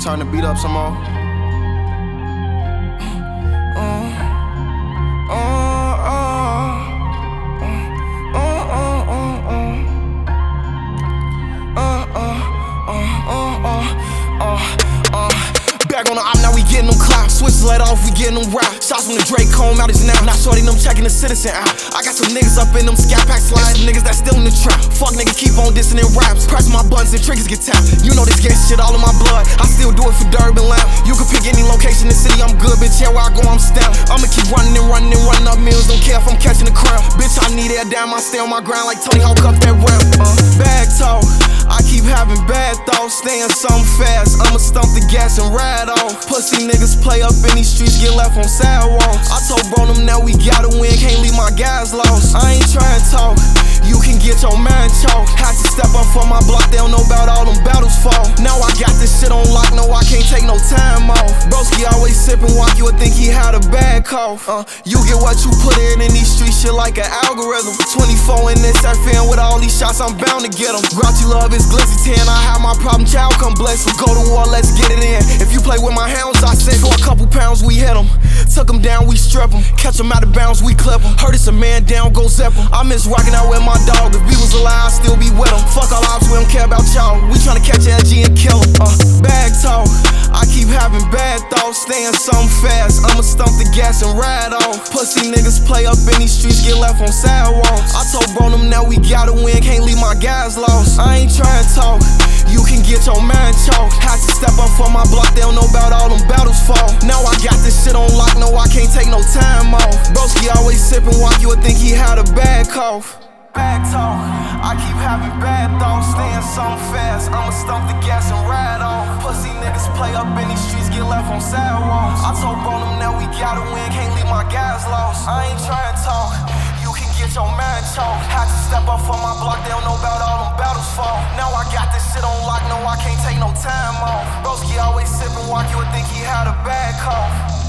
Turn the beat up some more. Back on the op, now we getting them clouds. Switches let off, we getting them route. Shots from the Drake comb out his now. Not shorty them checking the citizen out. I got some niggas up in them scat pack slides. Niggas that still in the trap. Fuck nigga, keep on dissing in raps. Press my buttons and triggers get tapped. You know this gang shit all in my blood. I still do it for Durban Lamp. You can pick any location in the city, I'm good, bitch. Yeah, where I go, I'm stamped. I'ma keep running and running and running up meals. Don't care if I'm catching the crown. Bitch, I need that down. I stay on my grind like Tony Hawk up that ramp. Bag talk. I keep having bad thoughts, staying something fast. I'ma stump the gas and ride off. Pussy niggas play up in these streets, get left on sidewalks. I told bro them now we gotta win, can't leave my guys lost. I ain't trying to talk, you can get your mind chalk. Had to step up for my block, they don't know about all them battles fall. Now I got this shit on lock, no I can't take no time off. Broski always sippin' walk, you would think he had a bad cough. You get what you put in these streets, shit like an algorithm. 24 in this FN with all these shots, I'm bound to get them. Grouchy love is glizzy 10, I have my problem child, come bless him. Go to war, let's get it in. If you play with my hounds, I said for a couple pounds we hit them. Took them down, we strip them. Catch them out of bounds, we clip them. Heard it's a man down, go zip them. I miss rocking out with my dog. If we was alive, I'd still be with him. Fuck all ops, we don't care about y'all. We tryna catch LG and kill him. Bag talk, I keep having bad thoughts, staying something fast. I'ma stump the gas and ride off. Pussy niggas play up in these streets, get left on sidewalks. I told bro them now we gotta win, can't leave my guys lost. I ain't trying to talk, you can get your mind chalk. Had to step up for my block, they don't know about all them battles fall. Now I got this shit on lock, no I can't take no time off. Broski always sippin' walk, you would think he had a bad cough. Bad talk, I keep having bad thoughts, staying something fast. I'ma stump the gas and ride off. Pussy niggas play up in these streets, get left on sidewalks. I told bro them now we gotta win, can't leave my guys lost. I ain't trying to talk, you can get your mind chalk. Had to step up for my block, they don't know about all them battles fall. Now I got this shit on lock, no I can't take no time off. Broski always sippin' walk, you would think he had a bad cough.